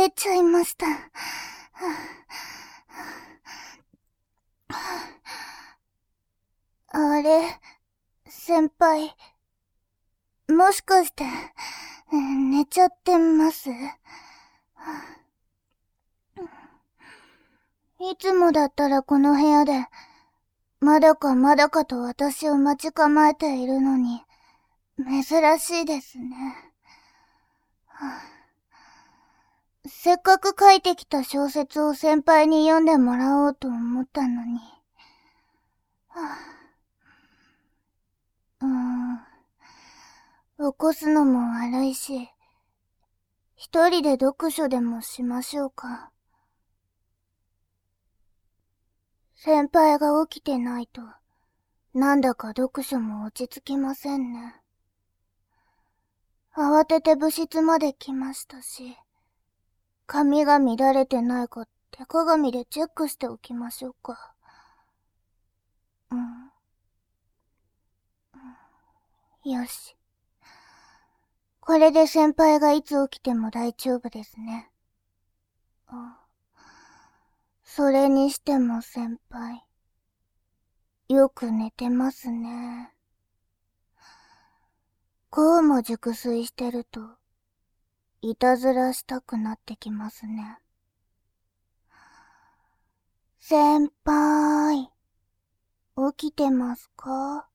れちゃいました。あれ、先輩、もしかして、寝ちゃってます？いつもだったらこの部屋で、まだかまだかと私を待ち構えているのに、珍しいですね。せっかく書いてきた小説を先輩に読んでもらおうと思ったのに。起こすのも悪いし、一人で読書でもしましょうか。先輩が起きてないと、なんだか読書も落ち着きませんね。慌てて部室まで来ましたし、髪が乱れてないか手鏡でチェックしておきましょうか。よし。これで先輩がいつ起きても大丈夫ですね。それにしても先輩、よく寝てますね。こうも熟睡してると、いたずらしたくなってきますね。先輩、起きてますか？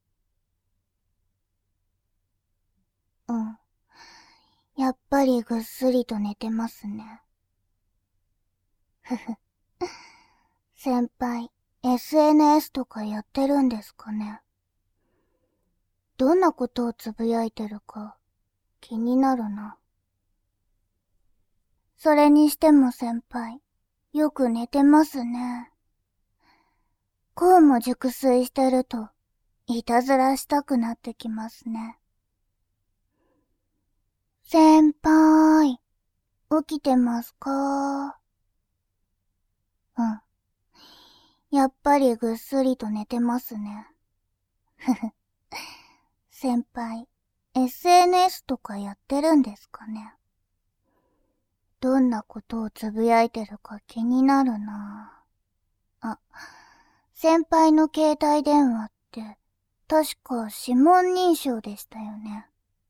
やっぱりぐっすりと寝てますね。ふふ。先輩、SNS とかやってるんですかね？どんなことをつぶやいてるか気になるな。それにしても先輩、よく寝てますね。こうも熟睡してると、いたずらしたくなってきますね。先輩、起きてますか？やっぱりぐっすりと寝てますね。ふふ。先輩、SNS とかやってるんですかね？どんなことをつぶやいてるか気になるな。先輩の携帯電話って、確か指紋認証でしたよね。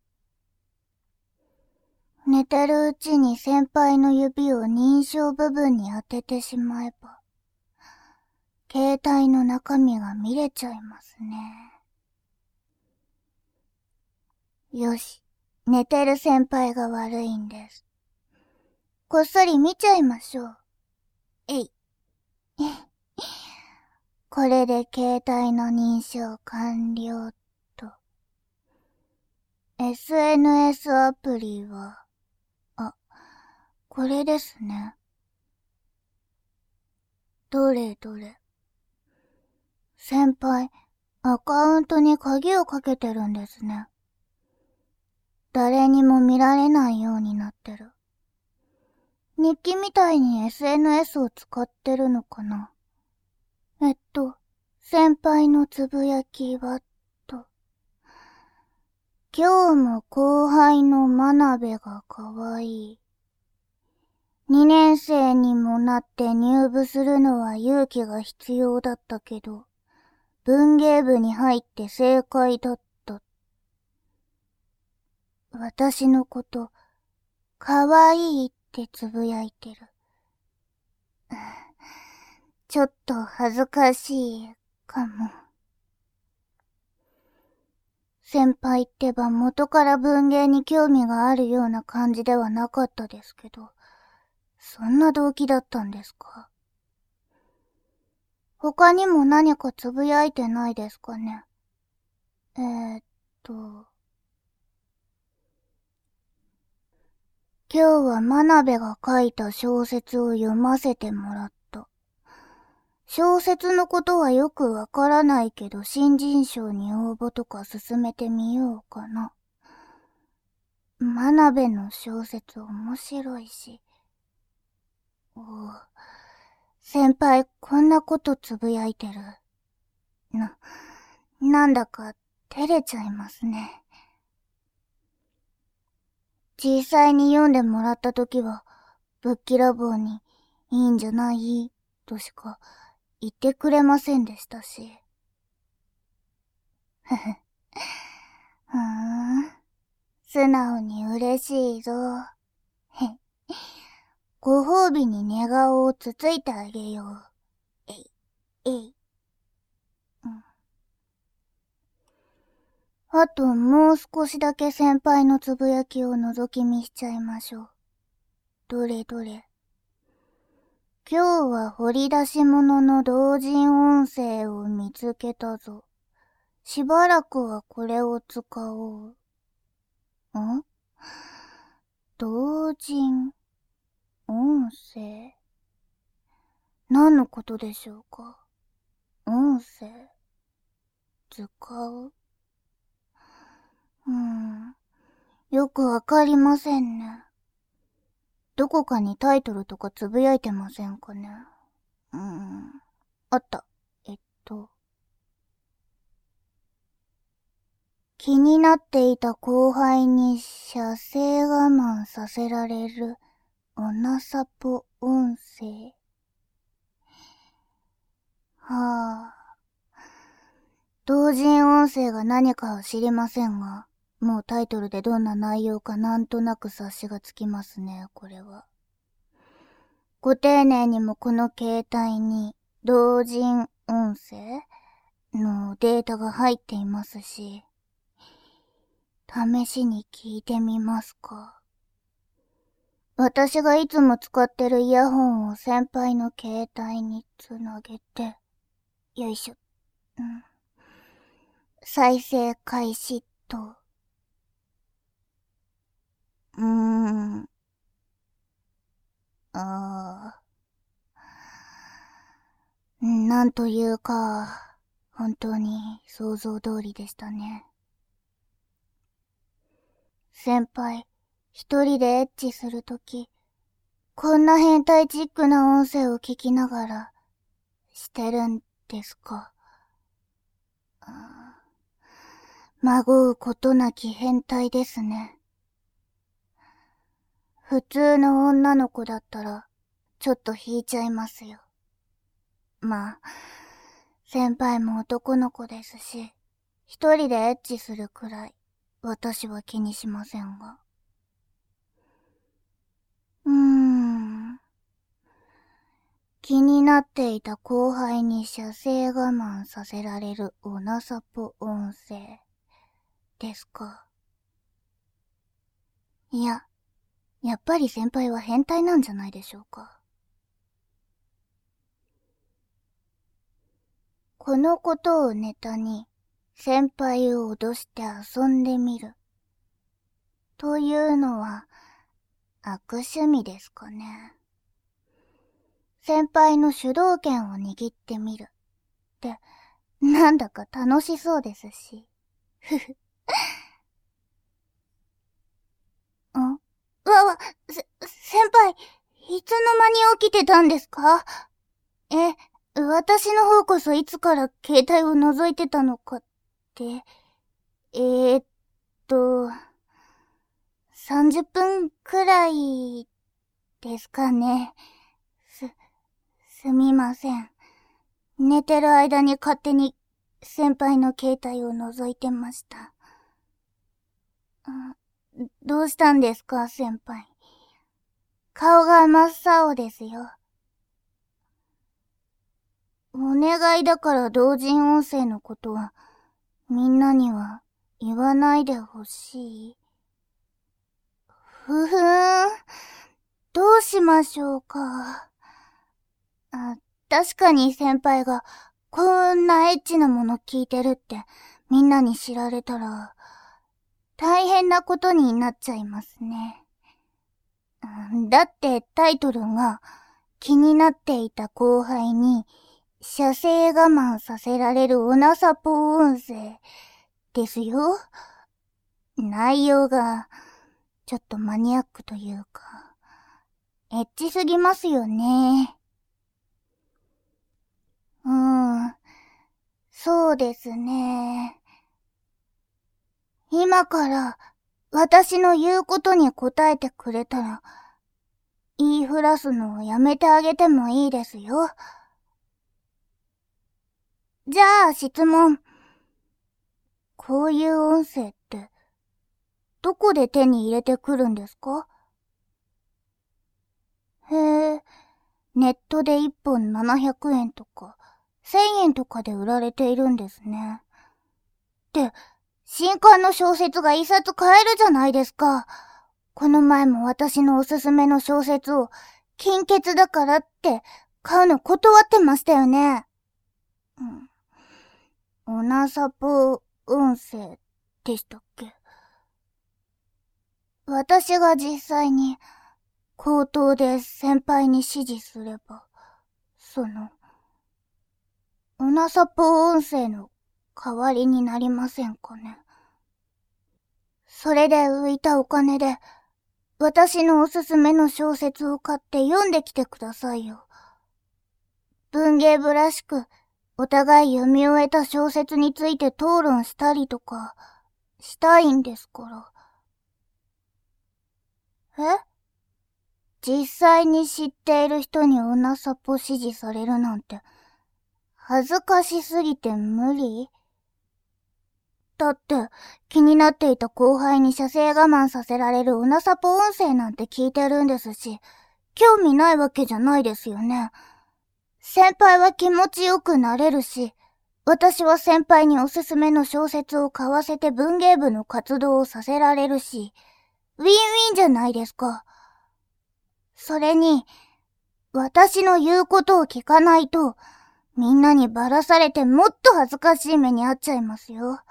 寝てるうちに先輩の指を認証部分に当ててしまえば、携帯の中身が見れちゃいますね。よし、寝てる先輩が悪いんです。こっそり見ちゃいましょう。えい。これで携帯の認証完了と。SNS アプリは、これですね。どれどれ。先輩、アカウントに鍵をかけてるんですね。誰にも見られないようになってる。日記みたいに SNS を使ってるのかな？先輩のつぶやきは、と。今日も後輩の真鍋が可愛い。2年生にもなって入部するのは勇気が必要だったけど、文芸部に入って正解だった。私のこと、可愛いってつぶやいてる。ちょっと恥ずかしいかも。先輩ってば元から文芸に興味があるような感じではなかったですけど、そんな動機だったんですか？他にも何かつぶやいてないですかね？今日は真鍋が書いた小説を読ませてもらった。小説のことはよくわからないけど、新人賞に応募とか進めてみようかな。真鍋の小説面白いし。先輩こんなことつぶやいてる。なんだか照れちゃいますね。実際に読んでもらったときは、 ぶっきらぼうにいいんじゃないとしか言ってくれませんでしたし。ふふ。素直に嬉しいぞ。へっ。ご褒美に寝顔をつついてあげよう。えい、えい。あともう少しだけ先輩のつぶやきを覗き見しちゃいましょう。どれどれ。今日は掘り出し物の同人音声を見つけたぞ。しばらくはこれを使おう。同人音声。何のことでしょうか。音声。使う？よくわかりませんね。どこかにタイトルとかつぶやいてませんかね。あった。気になっていた後輩に射精我慢させられるオナサポ音声。はあ。同人音声が何かは知りませんが、もうタイトルでどんな内容かなんとなく察しがつきますね、これは。ご丁寧にもこの携帯に同人音声のデータが入っていますし、試しに聞いてみますか。私がいつも使ってるイヤホンを先輩の携帯につなげて、よいしょ。再生開始と。なんというか、本当に想像通りでしたね。先輩、一人でエッチするとき、こんな変態チックな音声を聞きながら、してるんですか。まごうことなき変態ですね。普通の女の子だったら、ちょっと引いちゃいますよ。まあ、先輩も男の子ですし、一人でエッチするくらい、私は気にしませんが。気になっていた後輩に射精我慢させられるオナサポ音声ですか。いや、やっぱり先輩は変態なんじゃないでしょうか。このことをネタに先輩を脅して遊んでみる。というのは悪趣味ですかね。先輩の主導権を握ってみる。って、なんだか楽しそうですし。ふふ。先輩、いつの間に起きてたんですか？私の方こそいつから携帯を覗いてたのかって。30分くらいですかね。すみません。寝てる間に勝手に先輩の携帯を覗いてました。どうしたんですか、先輩。顔が真っ青ですよ。お願いだから同人音声のことはみんなには言わないでほしい。どうしましょうか。確かに先輩がこんなエッチなもの聞いてるってみんなに知られたら大変なことになっちゃいますね。だってタイトルが気になっていた後輩に射精我慢させられるオナサポ音声ですよ。内容がちょっとマニアックというか、エッチすぎますよね。そうですね。今から私の言うことに答えてくれたら言いふらすのをやめてあげてもいいですよ。じゃあ質問。こういう音声って、どこで手に入れてくるんですか？へえ、ネットで1本700円とか、1000円とかで売られているんですね。で、新刊の小説が一冊買えるじゃないですか。この前も私のおすすめの小説を、金欠だからって買うの断ってましたよね。オナサポ音声でしたっけ？私が実際に口頭で先輩に指示すれば、オナサポ音声の代わりになりませんかね。それで浮いたお金で、私のおすすめの小説を買って読んできてくださいよ。文芸部らしく、お互い読み終えた小説について討論したりとか、したいんですから。実際に知っている人にオナサポ指示されるなんて、恥ずかしすぎて無理？だって、気になっていた後輩に射精我慢させられるオナサポ音声なんて聞いてるんですし、興味ないわけじゃないですよね。先輩は気持ちよくなれるし、私は先輩におすすめの小説を買わせて文芸部の活動をさせられるし、ウィンウィンじゃないですか。それに、私の言うことを聞かないと、みんなにばらされてもっと恥ずかしい目に遭っちゃいますよ。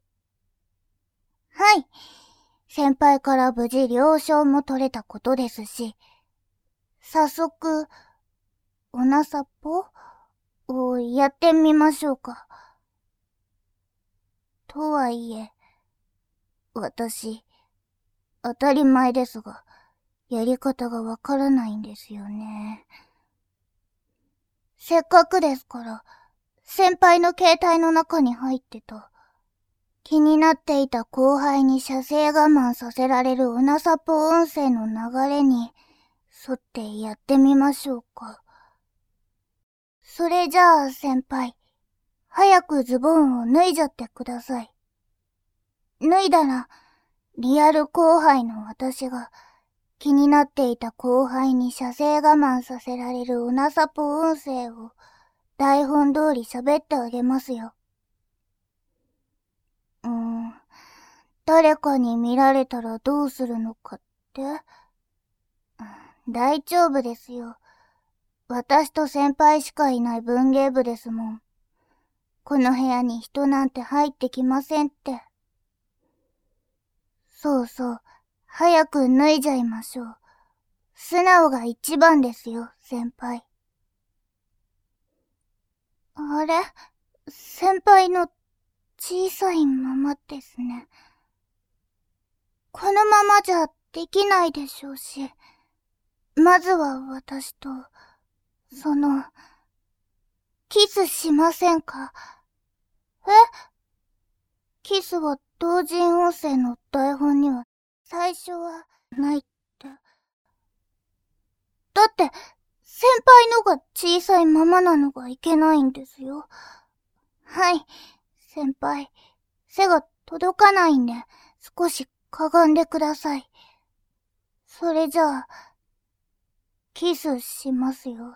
はい。先輩から無事了承も取れたことですし、早速、オナサポをやってみましょうか。とはいえ、私、当たり前ですが、やり方がわからないんですよね。せっかくですから、先輩の携帯の中に入ってた、気になっていた後輩に射精我慢させられるオナサポ音声の流れに沿ってやってみましょうか。それじゃあ先輩、早くズボンを脱いじゃってください。脱いだら、リアル後輩の私が気になっていた後輩に射精我慢させられるオナサポ音声を台本通り喋ってあげますよ。誰かに見られたらどうするのかって？大丈夫ですよ。私と先輩しかいない文芸部ですもん。この部屋に人なんて入ってきませんって。そうそう、早く脱いじゃいましょう。素直が一番ですよ、先輩。あれ？先輩の小さいままですね。このままじゃできないでしょうし、まずは私と、キスしませんか？キスは同人音声の台本には最初はないって。だって、先輩のが小さいままなのがいけないんですよ。はい、先輩。背が届かないんで、少しかがんでください。それじゃあ、キスしますよ。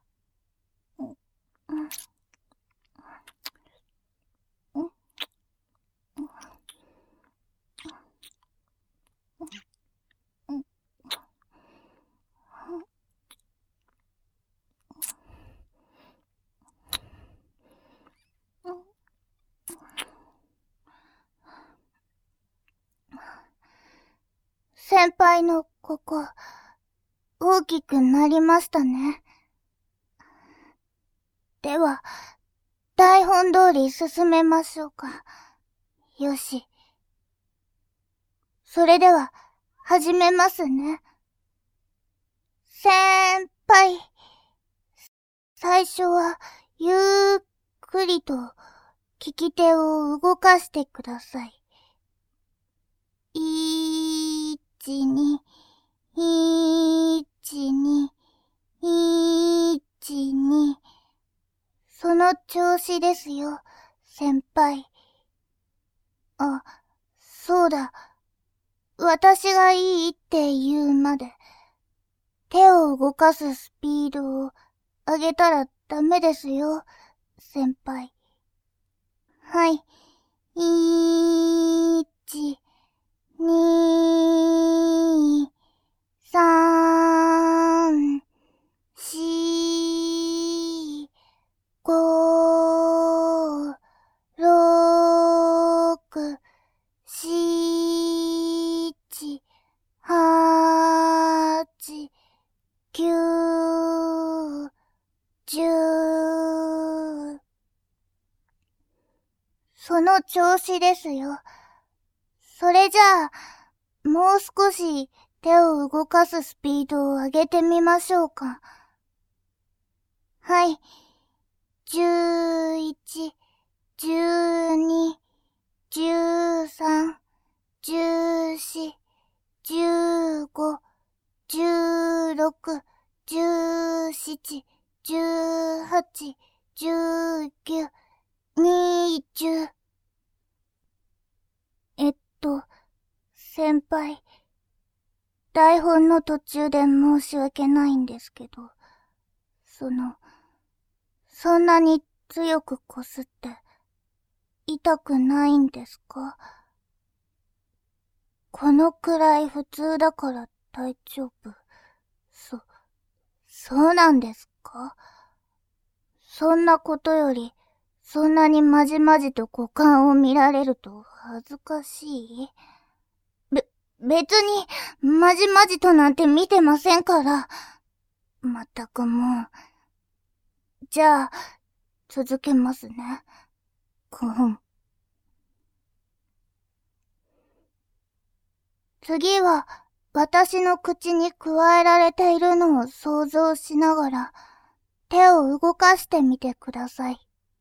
先輩のここ、大きくなりましたね。では、台本通り進めましょうか。よし。それでは、始めますね。先輩。最初は、ゆっくりと、利き手を動かしてください。1、2、1、 1、2、1、2。その調子ですよ、先輩。あ、そうだ。私がいいって言うまで、手を動かすスピードを上げたらダメですよ、先輩。はい。1、2、3、4、5、6、7、8、9、10。その調子ですよ。それじゃあ、もう少し手を動かすスピードを上げてみましょうか。はい。11、12、13、14、15、16、17、18、19、20。先輩、台本の途中で申し訳ないんですけど、そんなに強くこすって痛くないんですか？このくらい普通だから大丈夫。そうなんですか？そんなことより、そんなにまじまじと股間を見られると恥ずかしい？別に、まじまじとなんて見てませんから。まったくもう。じゃあ、続けますね。次は、私の口に加えられているのを想像しながら、手を動かしてみてください。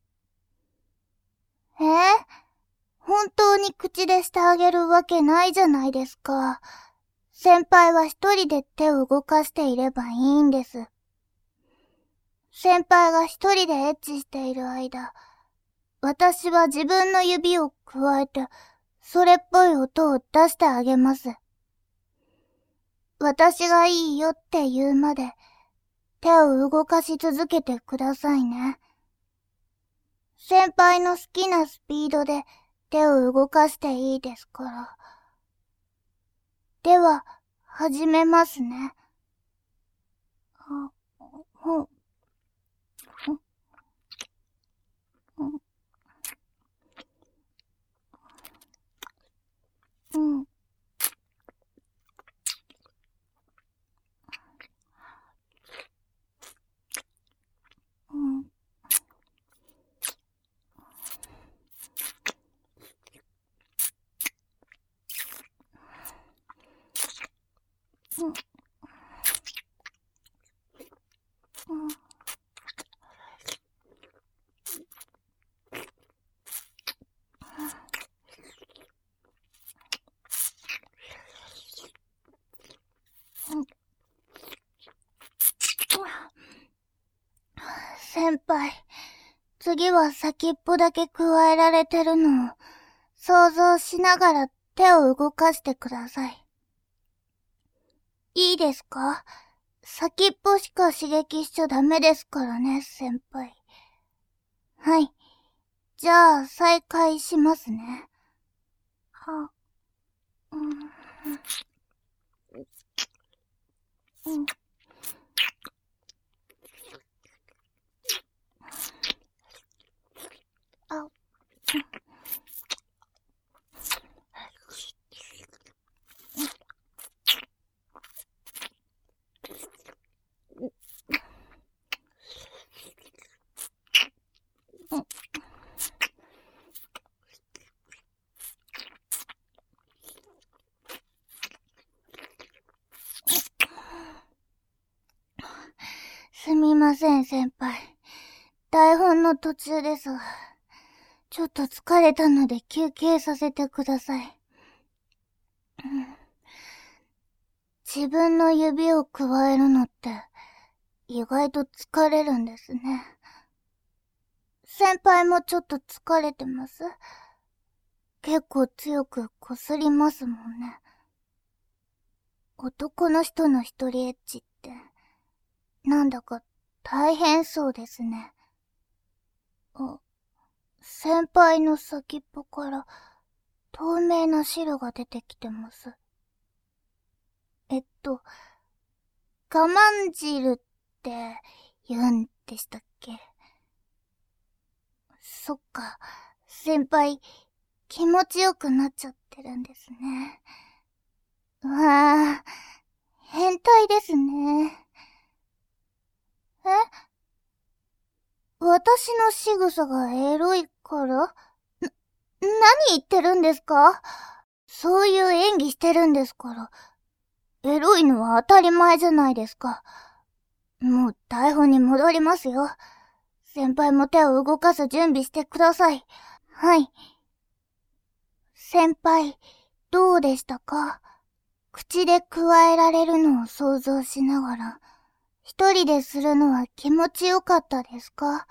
本当に口でしてあげるわけないじゃないですか。先輩は一人で手を動かしていればいいんです。先輩が一人でエッチしている間、私は自分の指を加えて、それっぽい音を出してあげます。私がいいよって言うまで、手を動かし続けてくださいね。先輩の好きなスピードで手を動かしていいですから。では、始めますね。先輩、次は先っぽだけ加えられてるのを想像しながら手を動かしてください。いいですか？先っぽしか刺激しちゃダメですからね、先輩。はい。じゃあ、再開しますね。すみません、先輩。台本の途中ですが、ちょっと疲れたので休憩させてください。 自分の指をくわえるのって意外と疲れるんですね。先輩もちょっと疲れてます？結構強くこすりますもんね。男の人の一人エッチって、なんだか大変そうですね。先輩の先っぽから透明な汁が出てきてます。我慢汁って言うんでしたっけ？そっか、先輩、気持ちよくなっちゃってるんですね。わあ、変態ですね。私の仕草がエロいから？何言ってるんですか？そういう演技してるんですから。エロいのは当たり前じゃないですか。もう台本に戻りますよ。先輩も手を動かす準備してください。はい。先輩、どうでしたか？口でくわえられるのを想像しながら、一人でするのは気持ちよかったですか？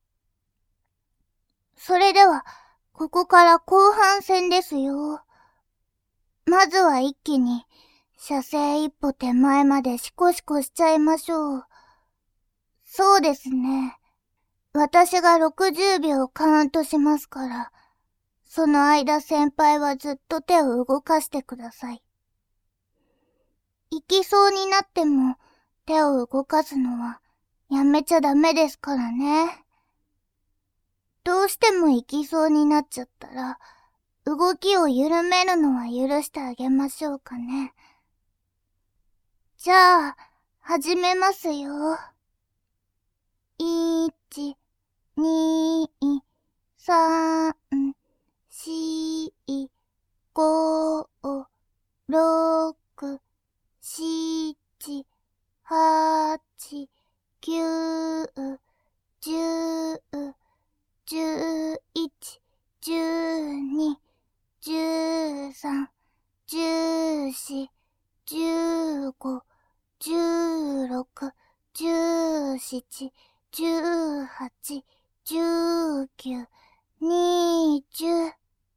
それでは、ここから後半戦ですよ。まずは一気に、射精一歩手前までシコシコしちゃいましょう。そうですね。私が60秒カウントしますから、その間先輩はずっと手を動かしてください。行きそうになっても手を動かすのはやめちゃダメですからね。どうしても行きそうになっちゃったら、動きを緩めるのは許してあげましょうかね。じゃあ、始めますよ。1、2、3、4、5、6、7、8、9、10、11、12、13、14、15、16、17、18、19、20。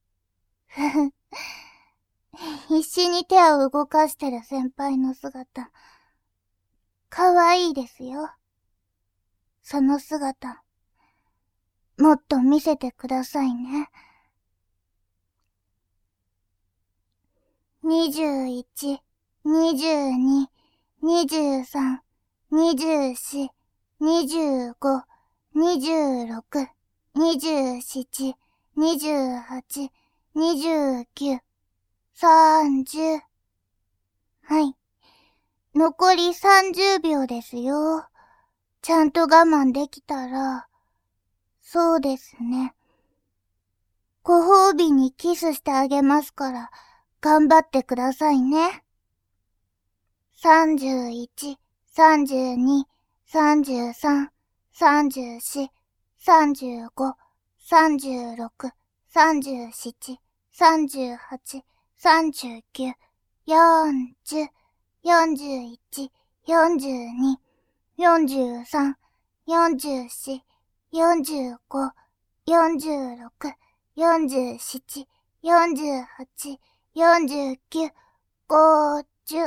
必死に手を動かしてる先輩の姿、かわいいですよ。その姿、もっと見せてくださいね。21、22、23、24、25、26、27、28、29、30。はい。残り30秒ですよ。ちゃんと我慢できたら、そうですね。ご褒美にキスしてあげますから、頑張ってくださいね。31、32、33、34、35、36、37、38、39、40、41、42、43、44、45、46、47、48、49、50。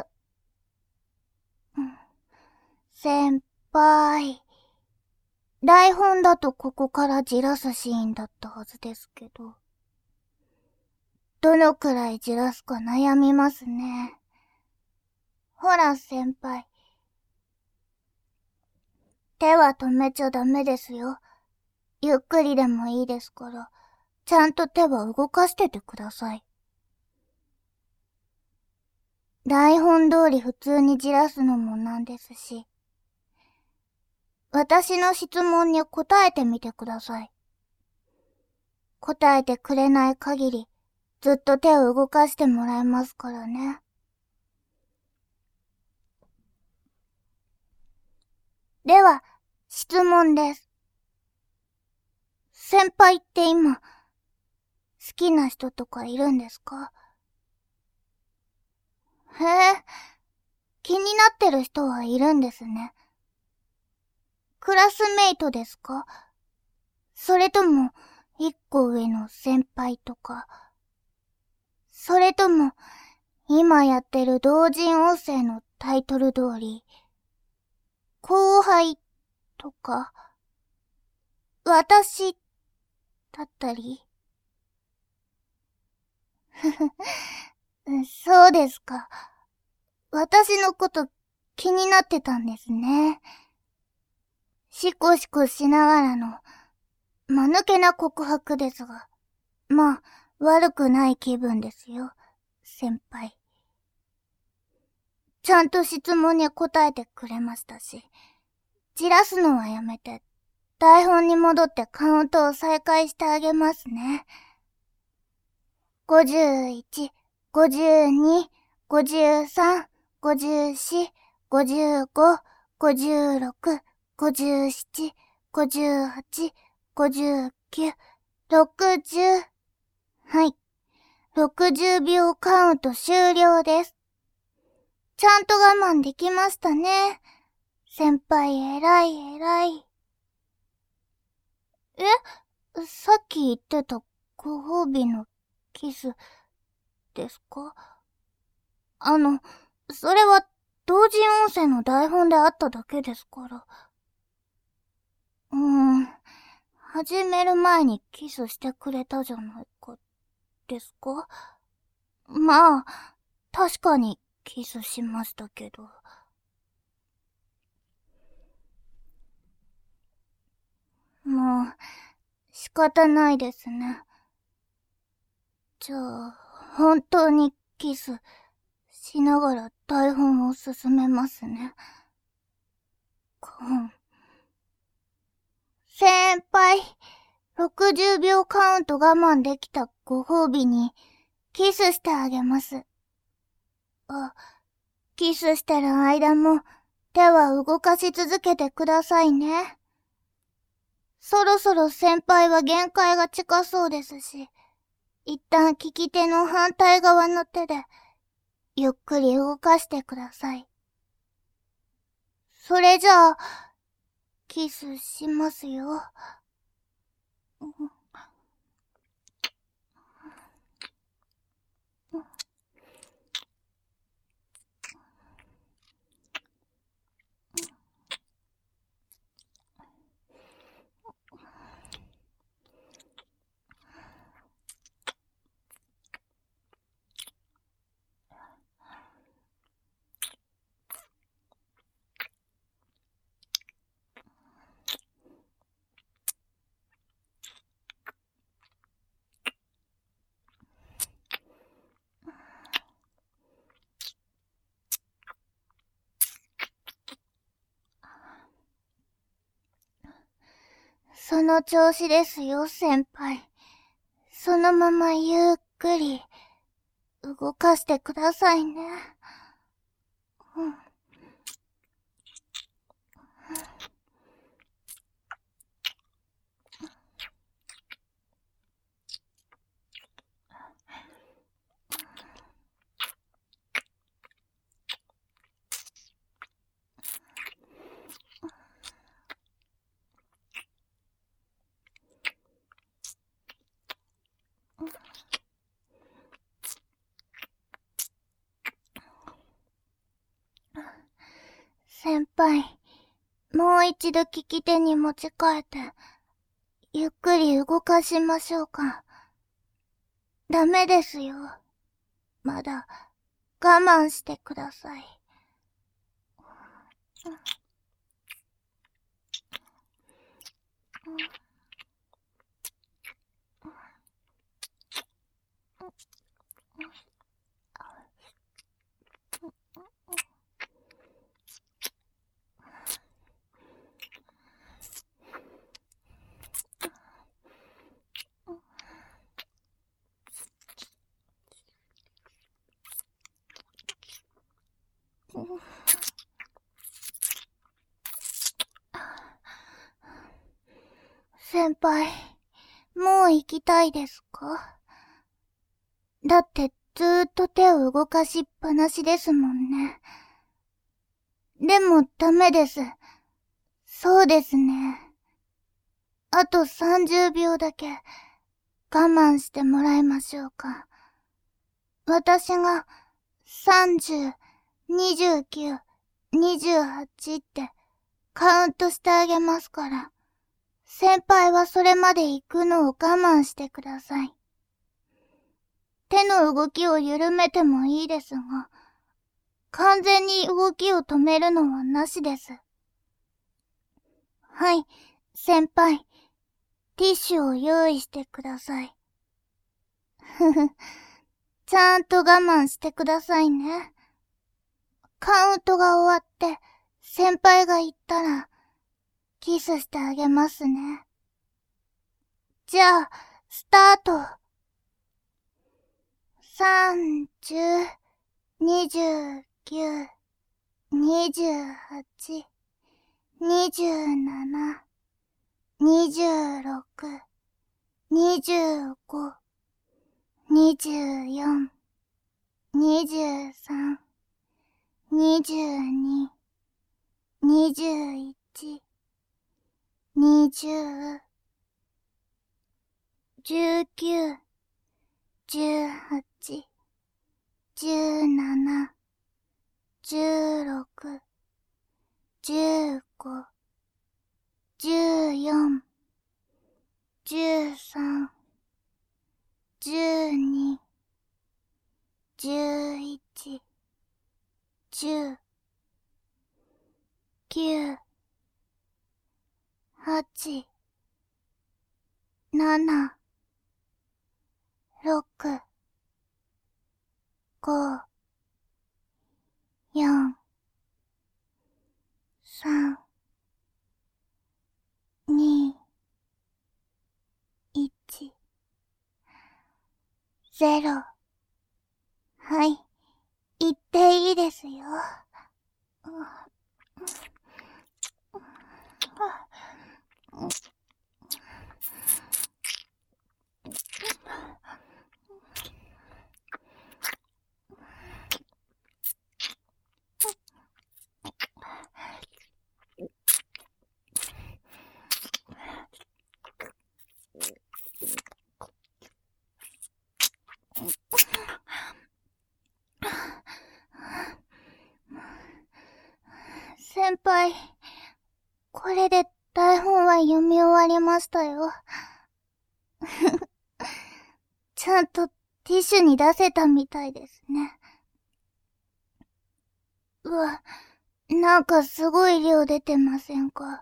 先輩。台本だとここからじらすシーンだったはずですけど。どのくらいじらすか悩みますね。ほら先輩。手は止めちゃダメですよ。ゆっくりでもいいですから、ちゃんと手は動かしててください。台本通り普通にじらすのもなんですし。私の質問に答えてみてください。答えてくれない限り、ずっと手を動かしてもらえますからね。では、質問です。先輩って今、好きな人とかいるんですか？へえ、 気になってる人はいるんですね。クラスメイトですか？それとも、一個上の先輩とか。それとも、今やってる同人音声のタイトル通り、後輩とか、私だったり。そうですか。私のこと気になってたんですね。シコシコしながらの、間抜けな告白ですが、まあ、悪くない気分ですよ、先輩。ちゃんと質問に答えてくれましたし、じらすのはやめて、台本に戻ってカウントを再開してあげますね。51、52、53、54、55、56、57、58、59、60。はい。60秒カウント終了です。ちゃんと我慢できましたね。先輩偉い偉い。さっき言ってたご褒美のキスですか？それは同人音声の台本であっただけですから。始める前にキスしてくれたじゃないか、ですか？まあ、確かにキスしましたけど。もう、仕方ないですね。じゃあ、本当にキスしながら台本を進めますね。先輩、60秒カウント我慢できたご褒美に、キスしてあげます。キスしてる間も、手は動かし続けてくださいね。そろそろ先輩は限界が近そうですし、一旦利き手の反対側の手で、ゆっくり動かしてください。それじゃあ、キスしますよ。その調子ですよ、先輩。そのままゆっくり動かしてくださいね。先輩、もう一度利き手に持ち替えて、ゆっくり動かしましょうか。ダメですよ。まだ、我慢してください。先輩、もう行きたいですか？だってずーっと手を動かしっぱなしですもんね。 でもダメです。そうですね。あと30秒だけ我慢してもらいましょうか。私が30、29、28ってカウントしてあげますから、先輩はそれまで行くのを我慢してください。手の動きを緩めてもいいですが、完全に動きを止めるのはなしです。はい、先輩、ティッシュを用意してください。ふふ、ちゃんと我慢してくださいね。カウントが終わって、先輩が言ったら、キスしてあげますね。じゃあ、スタート。30、29、28、27、26、25、24、23、22、21、20、19、18、17、16、15、14、13、12、11、10、9、8、7、6、5、4、3、2、1、0。はい、言っていいですよ。先輩、これで台本は読み終わりましたよ。ちゃんとティッシュに出せたみたいですね。うわ、なんかすごい量出てませんか？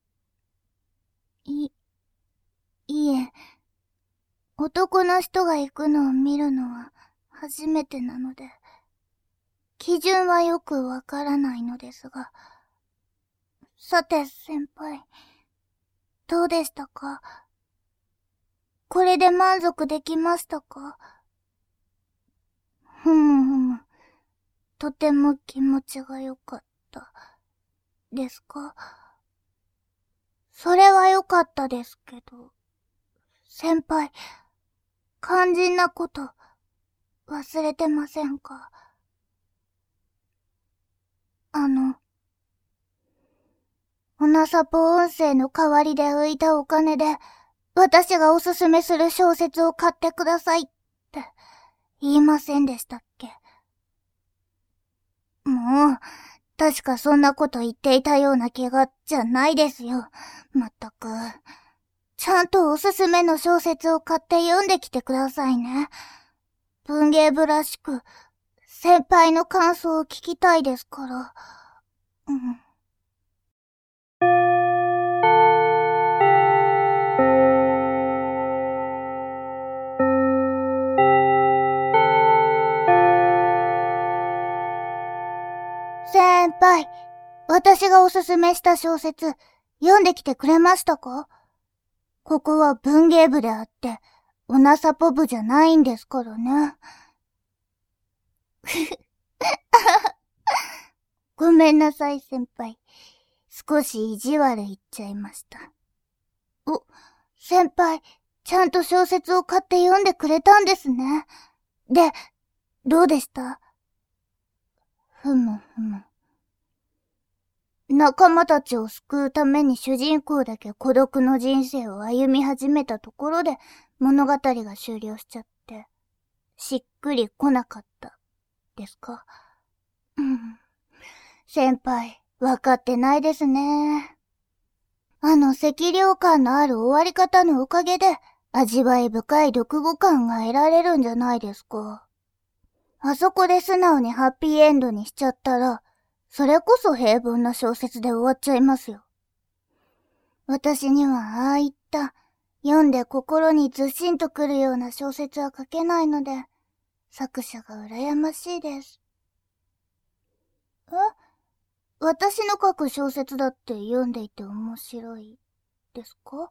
いえ、男の人が行くのを見るのは初めてなので、基準はよくわからないのですが。さて先輩、どうでしたか？これで満足できましたか？ふむふむ。とても気持ちが良かった。ですか？それは良かったですけど、先輩、肝心なこと忘れてませんか？オナサポ音声の代わりで浮いたお金で、私がおすすめする小説を買ってくださいって言いませんでしたっけ？もう、確かそんなこと言っていたような気がじゃないですよ。まったく。ちゃんとおすすめの小説を買って読んできてくださいね。文芸部らしく、先輩の感想を聞きたいですから。うん。先輩、私がおすすめした小説、読んできてくれましたか？ここは文芸部であって、オナサポ部じゃないんですからね。ごめんなさい先輩。少し意地悪言っちゃいました。先輩、ちゃんと小説を買って読んでくれたんですね。で、どうでした？ふむふむ。 仲間たちを救うために主人公だけ孤独の人生を歩み始めたところで物語が終了しちゃって、しっくりこなかった、ですか。先輩、わかってないですね。赤涼感のある終わり方のおかげで、味わい深い読後感が得られるんじゃないですか。あそこで素直にハッピーエンドにしちゃったら、それこそ平凡な小説で終わっちゃいますよ。私にはああいった読んで心にずっしんとくるような小説は書けないので、作者が羨ましいです。私の書く小説だって読んでいて面白いですか？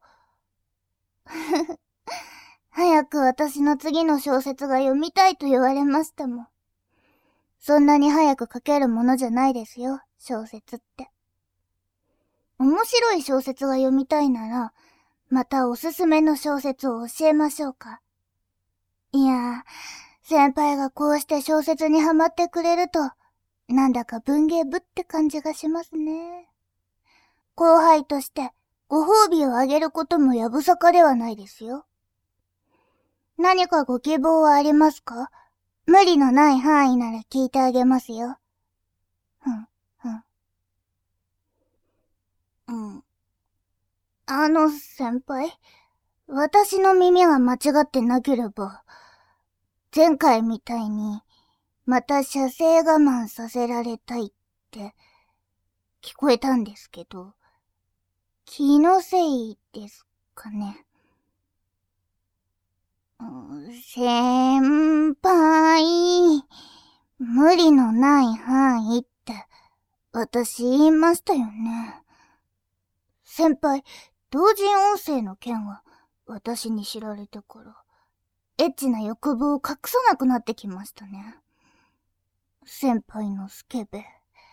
早く私の次の小説が読みたいと言われましたもん。そんなに早く書けるものじゃないですよ、小説って。面白い小説が読みたいなら、またおすすめの小説を教えましょうか。いや先輩がこうして小説にハマってくれると、なんだか文芸部って感じがしますね。後輩としてご褒美をあげることもやぶさかではないですよ。何かご希望はありますか？無理のない範囲なら聞いてあげますよ。先輩、私の耳が間違ってなければ、前回みたいに、また射精我慢させられたいって、聞こえたんですけど、気のせいですかね。先輩、無理のない範囲って、私言いましたよね。先輩、同人音声の件は、私に知られてから、エッチな欲望を隠さなくなってきましたね。先輩のスケベ。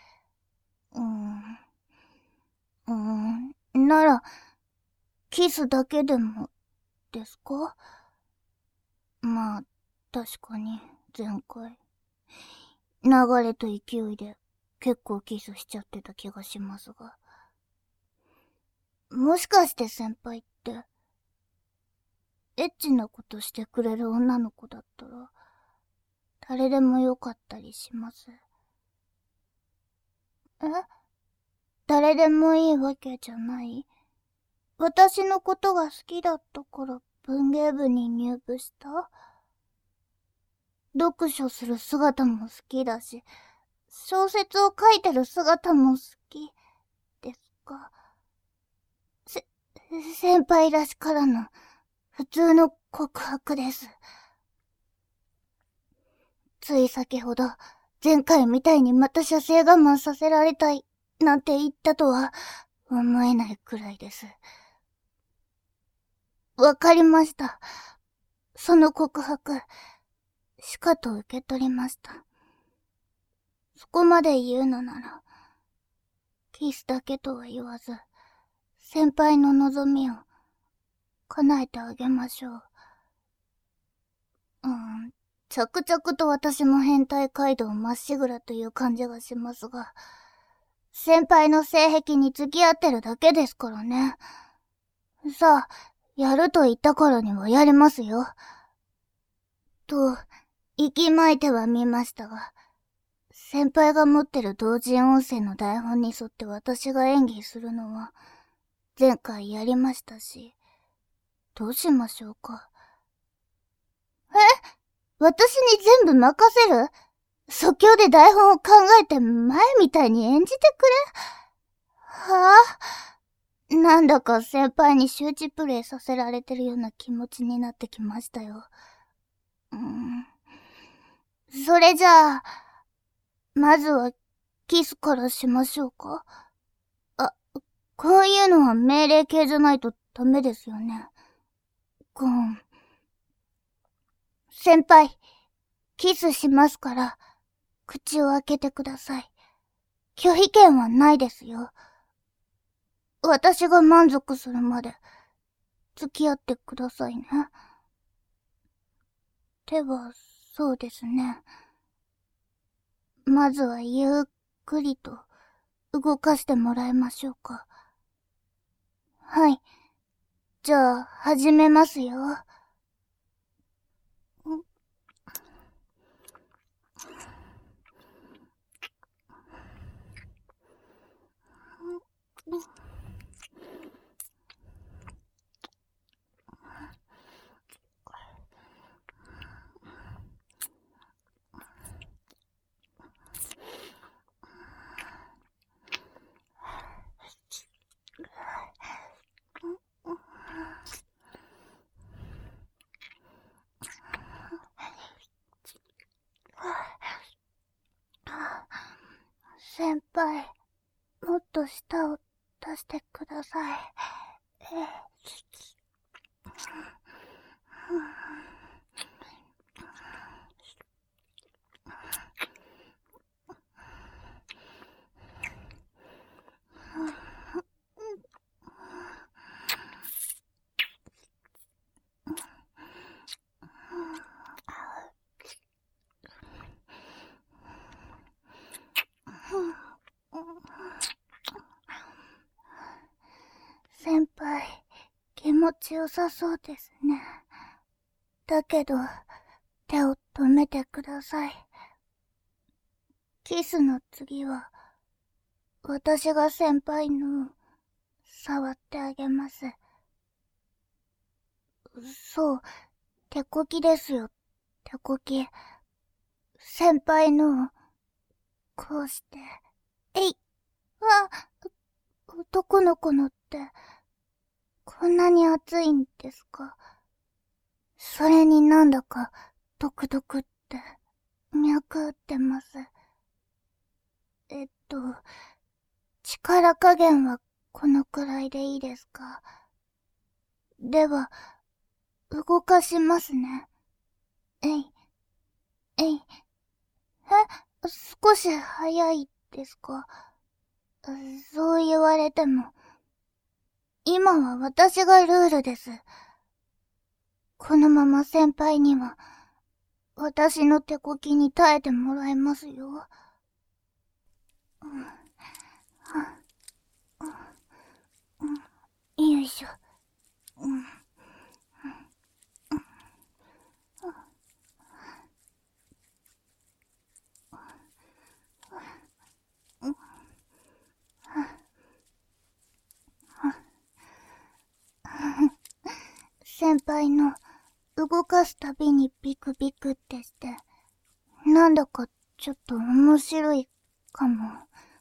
なら、キスだけでも、ですか？まあ、確かに、前回。流れと勢いで、結構キスしちゃってた気がしますが。もしかして先輩って、エッチなことしてくれる女の子だったら、誰でもよかったりします？誰でもいいわけじゃない？私のことが好きだったから文芸部に入部した？読書する姿も好きだし、小説を書いてる姿も好きですか？先輩らしからぬ普通の告白です。つい先ほど、前回みたいにまた射精我慢させられたいなんて言ったとは思えないくらいです。わかりました。その告白、しかと受け取りました。そこまで言うのなら、キスだけとは言わず、先輩の望みを叶えてあげましょう。着々と私も変態街道まっしぐらという感じがしますが、先輩の性癖に付き合ってるだけですからね。さあ、やると言ったからにはやりますよ。と、息巻いてはみましたが、先輩が持ってる同人音声の台本に沿って私が演技するのは、前回やりましたし、どうしましょうか。私に全部任せる？即興で台本を考えて前みたいに演じてくれ？はぁ？なんだか先輩に周知プレイさせられてるような気持ちになってきましたよ。それじゃあ、まずはキスからしましょうか？こういうのは命令形じゃないとダメですよね。先輩、キスしますから、口を開けてください。拒否権はないですよ。私が満足するまで、付き合ってくださいね。では、そうですね。まずはゆっくりと、 動かしてもらいましょうか。はい。じゃあ、始めますよ。先輩、もっと舌を出してください。先輩、気持ちよさそうですね。だけど、手を止めてください。キスの次は、私が先輩の触ってあげます。そう、手こきですよ、手こき。先輩の、こうして、えい、わ、男の子のって、こんなに熱いんですか？それになんだか、ドクドクって、脈打ってます。力加減はこのくらいでいいですか？では、動かしますね。えい、えい。少し早いですか？そう言われても、今は私がルールです。このまま先輩には、私の手こきに耐えてもらいますよ。よいしょ。先輩の動かすたびにビクビクってして、なんだかちょっと面白いかも。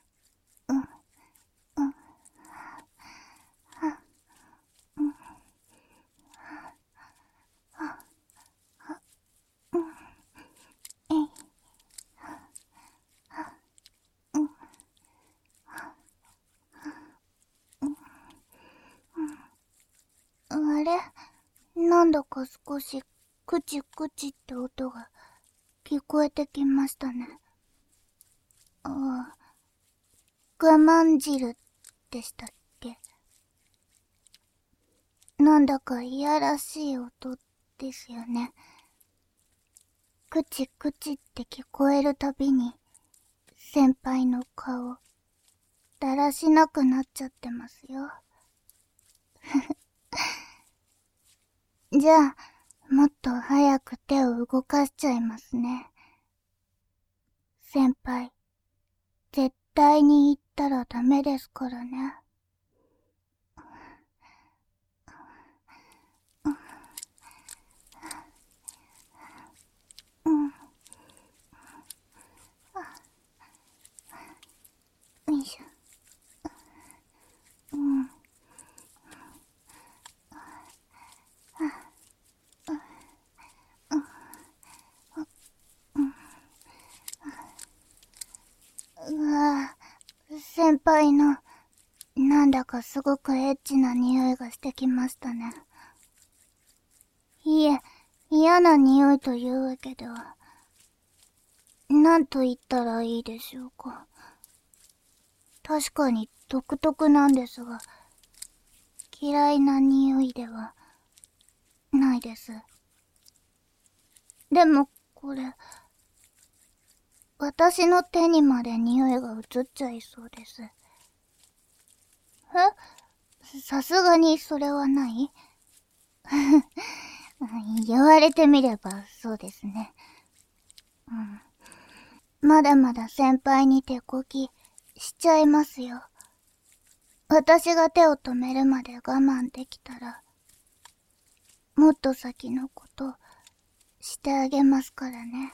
あれ？なんだか少しクチクチって音が聞こえてきましたね。ああ、我慢汁でしたっけ？なんだかいやらしい音ですよね。クチクチって聞こえるたびに、先輩の顔、だらしなくなっちゃってますよ。じゃあ、もっと早く手を動かしちゃいますね。先輩、絶対に言ったらダメですからね。よいしょ。うわぁ、先輩の、なんだかすごくエッチな匂いがしてきましたね。いえ、嫌な匂いというわけでは。なんと言ったらいいでしょうか。確かに独特なんですが、嫌いな匂いではないです。でも、これ、 私の手にまで匂いが移っちゃいそうです。さすがにそれはない言われてみればそうですね。まだまだ先輩に手こきしちゃいますよ。私が手を止めるまで我慢できたら、もっと先のことしてあげますからね。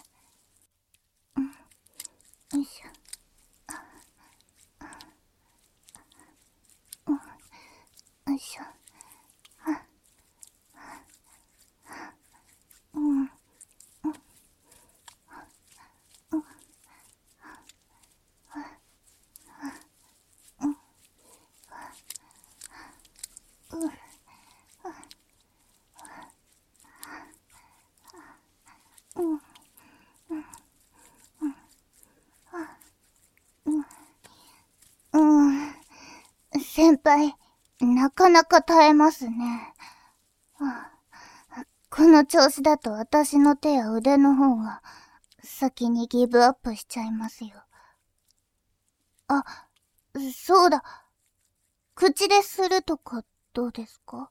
よいしょ。よいしょ。先輩、なかなか耐えますね。この調子だと私の手や腕の方が先にギブアップしちゃいますよ。あ、そうだ。口でするとかどうですか？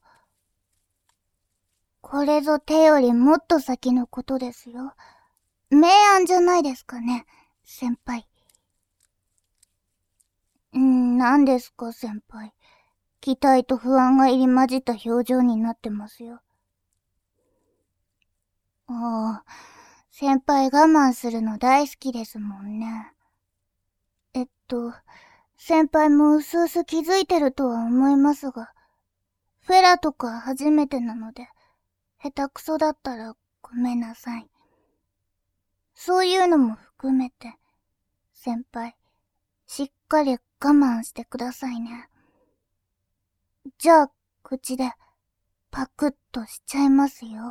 これぞ手よりもっと先のことですよ。明暗じゃないですかね、先輩。何ですか、先輩。期待と不安が入り混じった表情になってますよ。ああ、先輩我慢するの大好きですもんね。先輩もうすうす気づいてるとは思いますが、フェラとか初めてなので、下手くそだったらごめんなさい。そういうのも含めて、先輩、しっかり我慢してくださいね。じゃあ、口で、パクッとしちゃいますよ。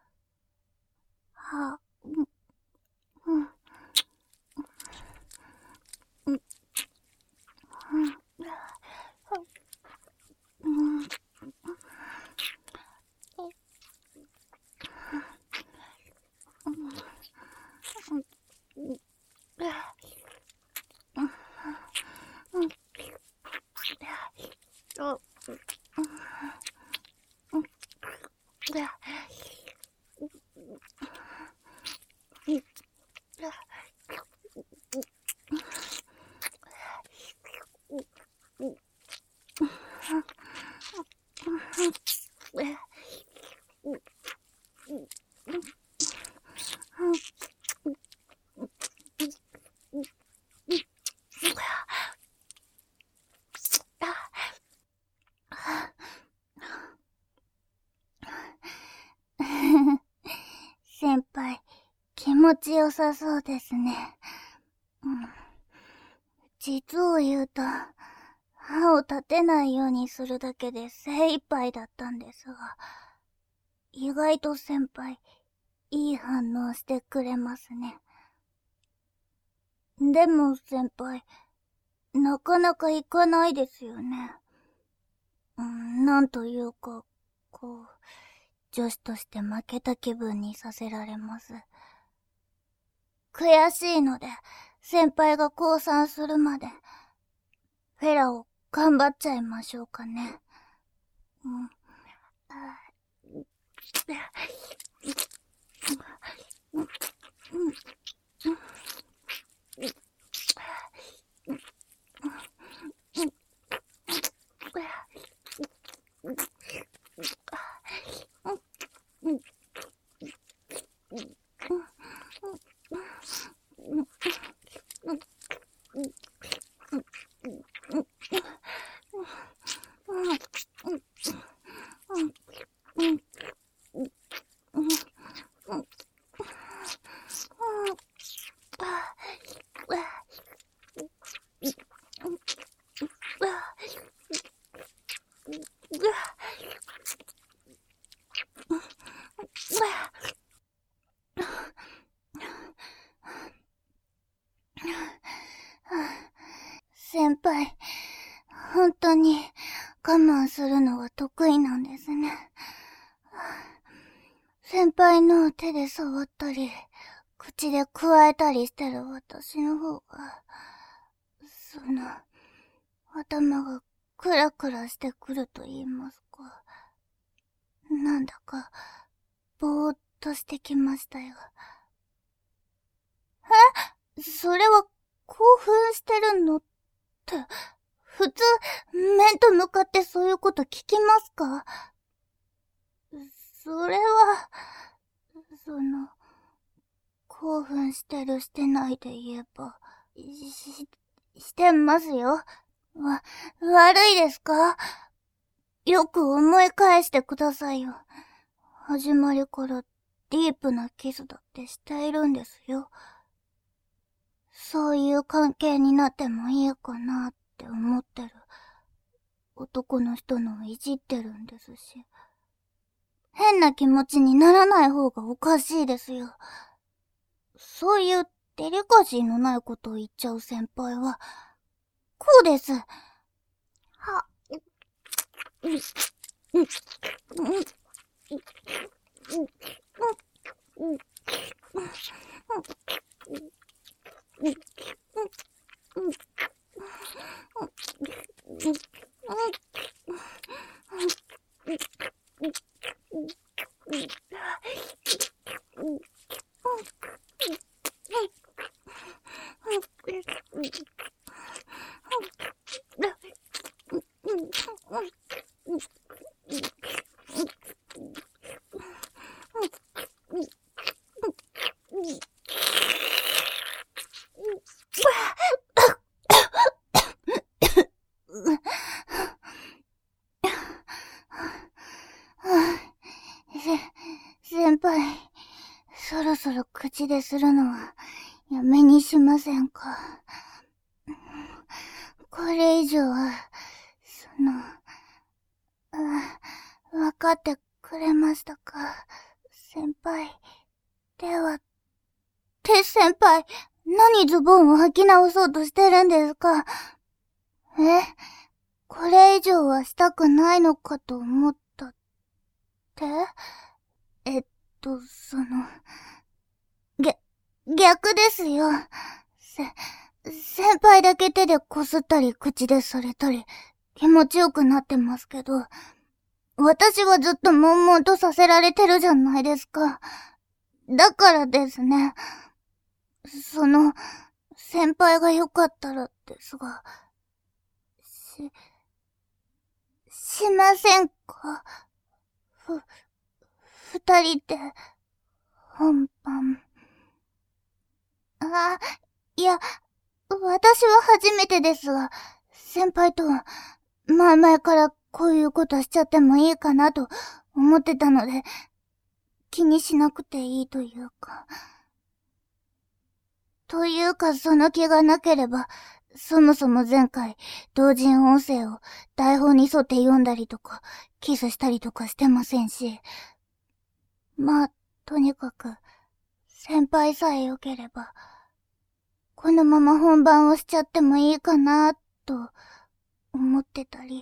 先輩、気持ちよさそうですね。実を言うと、歯を立てないようにするだけで精一杯だったんですが、意外と先輩、いい反応してくれますね。でも先輩、なかなかいかないですよね。なんというか、女子として負けた気分にさせられます。悔しいので、先輩が降参するまで、フェラを頑張っちゃいましょうかね。先輩、本当に我慢するのが得意なんですね。先輩の手で触ったり、 口でくわえたりしてる私の方が、頭がクラクラしてくると言いますか。なんだか、ぼーっとしてきましたよ。それは、興奮してるのって、普通、面と向かってそういうこと聞きますか？それは、興奮してるしてないで言えば、してますよ。悪いですか？よく思い返してくださいよ。始まりからディープなキスだってしているんですよ。そういう関係になってもいいかなって思ってる。男の人のいじってるんですし。変な気持ちにならない方がおかしいですよ。そういうデリカシーのないことを言っちゃう先輩は、こうです。は、先輩、そろそろ口でするのはやめにしませんか？これ以上は、わかってくれましたか？先輩。では、先輩、何ズボンを履き直そうとしてるんですか？これ以上はしたくないのかと思ったって？逆ですよ。先輩だけ手でこすったり口でされたり気持ちよくなってますけど、私はずっと悶々とさせられてるじゃないですか。だからですね。先輩がよかったらですが、しませんか？二人で、本番。いや、私は初めてですが、先輩とは、前からこういうことしちゃってもいいかなと思ってたので、気にしなくていいというか。その気がなければ、そもそも前回、同人音声を台本に沿って読んだりとか、キスしたりとかしてませんし。とにかく、先輩さえ良ければ、このまま本番をしちゃってもいいかな、と思ってたり。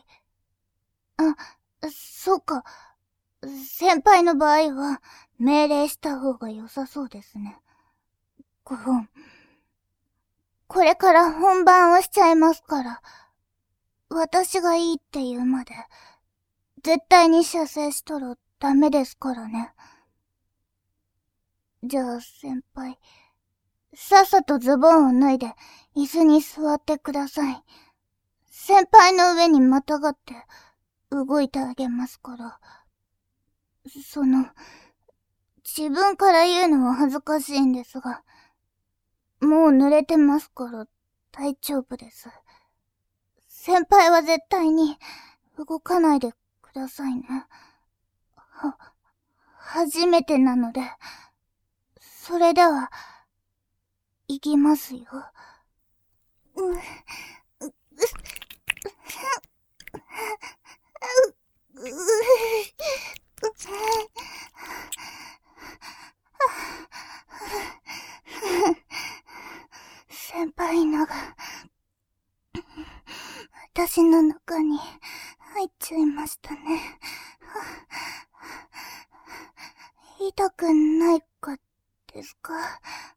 そうか。先輩の場合は、命令した方が良さそうですね。これから本番をしちゃいますから、私がいいって言うまで、絶対に射精したらダメですからね。じゃあ先輩、さっさとズボンを脱いで椅子に座ってください。先輩の上にまたがって動いてあげますから。自分から言うのは恥ずかしいんですが、もう濡れてますから大丈夫です。先輩は絶対に動かないでくださいね。初めてなので、それでは、行きますよ。先輩のが、私の中に入っちゃいましたね。痛くないかですか？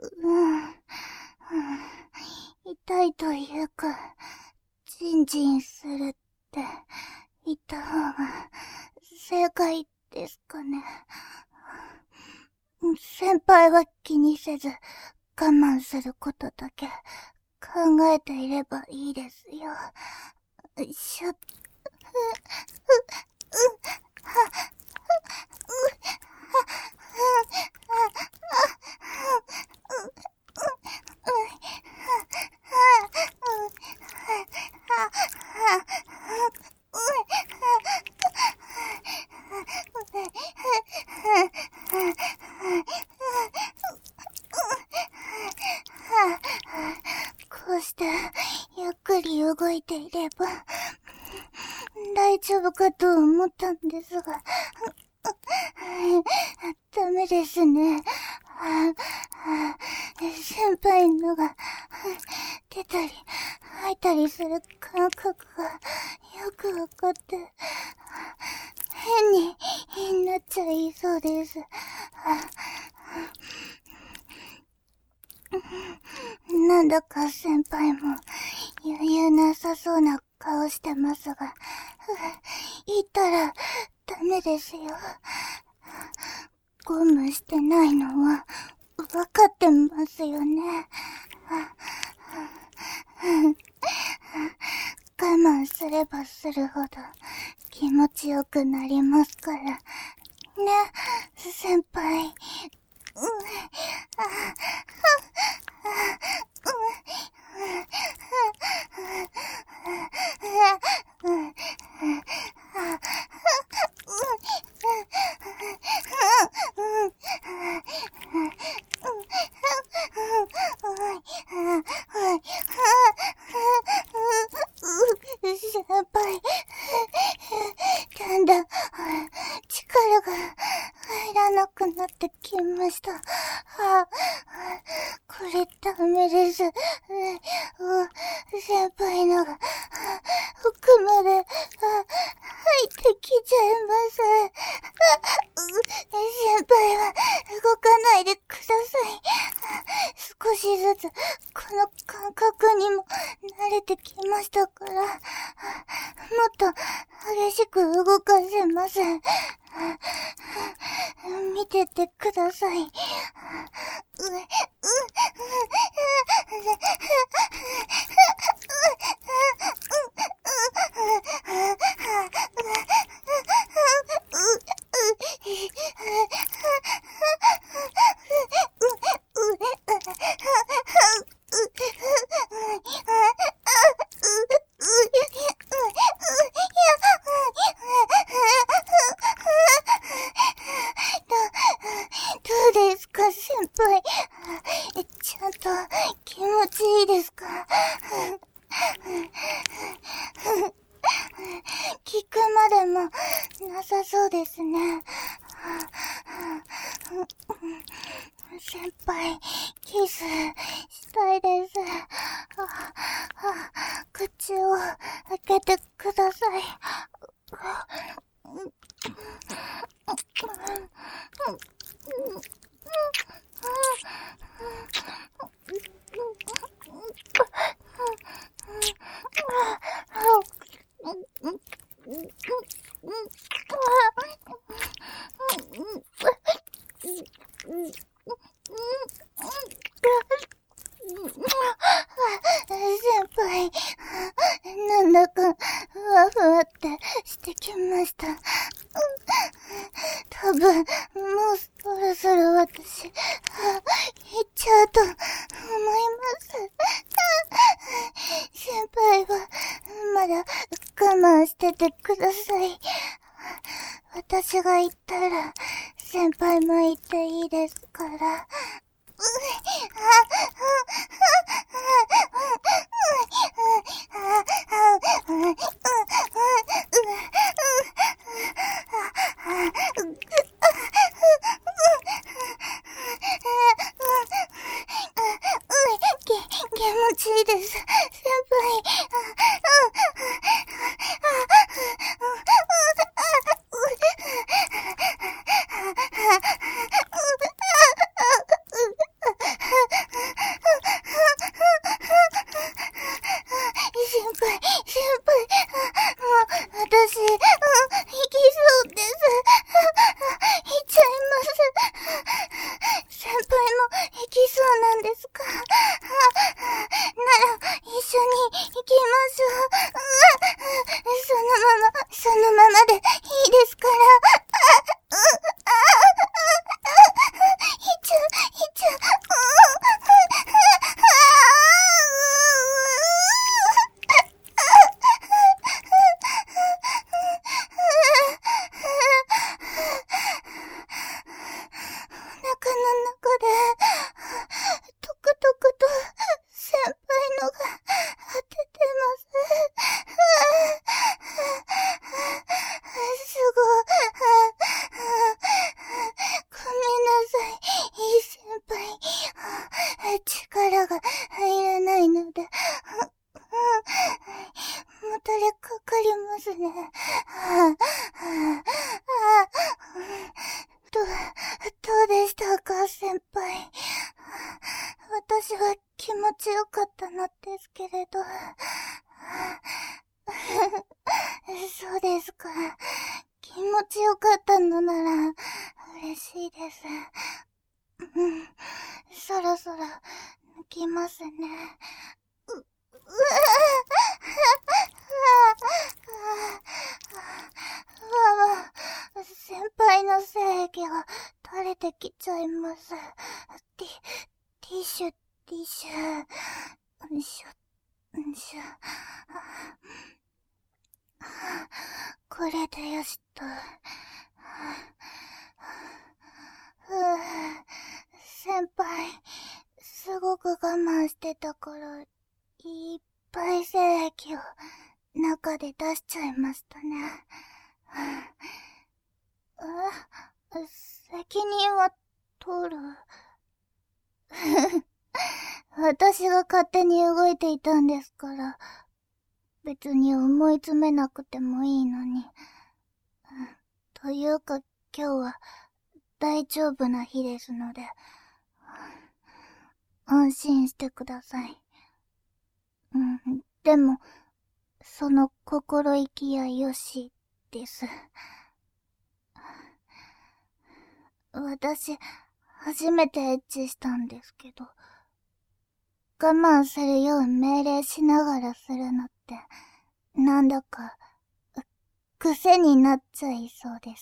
痛いというか、ジンジンするって言った方が正解ですかね。先輩は気にせず我慢することだけ考えていればいいですよ。しょっ、こうしてゆっくり動いていれば大丈夫かと思ったんですが、ダメですね。先輩のが出たり吐いたりする感覚がよくわかって、変になっちゃいそうです。なんだか先輩も余裕なさそうな顔してますが、言ったらダメですよ。ゴムしてないのはわかってますよね。我慢すればするほど気持ちよくなりますから。ね、先輩。先輩、だんだん力が入らなくなってきました。これダメです。先輩のが奥まで入ってきちゃいます。先輩は動かないでください。少しずつこの感覚にも慣れてきましたから、もっと激しく動かせます。見ててください。どうですか、先輩。ちゃんと気持ちいいですか？聞くまでもなさそうですね。先輩、キスしたいです。口を開けてください。先輩、なんだかふわふわってしてきました。多分、もうそろそろ私、行っちゃうと思います。先輩は、まだ我慢しててください。私が行ったら、先輩も行っていいですから。気持ちいいです、先輩。 どうでしたか、先輩。私は気持ちよかったのですけれど。そうですか。気持ちよかったのなら嬉しいです。そろそろ抜きますね。先輩の精液が垂れてきちゃいます。ティッシュ、ティッシュ。よいしょ、よいしょ。これでよしと。先輩、すごく我慢してたから、いっぱい精液を中で出しちゃいましたね。責任は取る。私が勝手に動いていたんですから、別に思い詰めなくてもいいのに。というか今日は大丈夫な日ですので、安心してください。でも、その心意気やよしです。私、初めてエッチしたんですけど、我慢するよう命令しながらするのって、なんだか、癖になっちゃいそうです。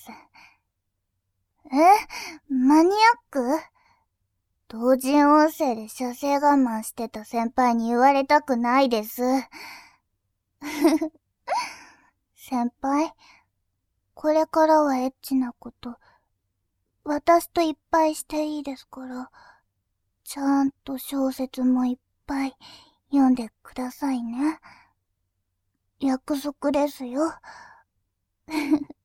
マニアック？同人音声で射精我慢してた先輩に言われたくないです。先輩、これからはエッチなこと、私といっぱいしていいですから、ちゃんと小説もいっぱい読んでくださいね。約束ですよ。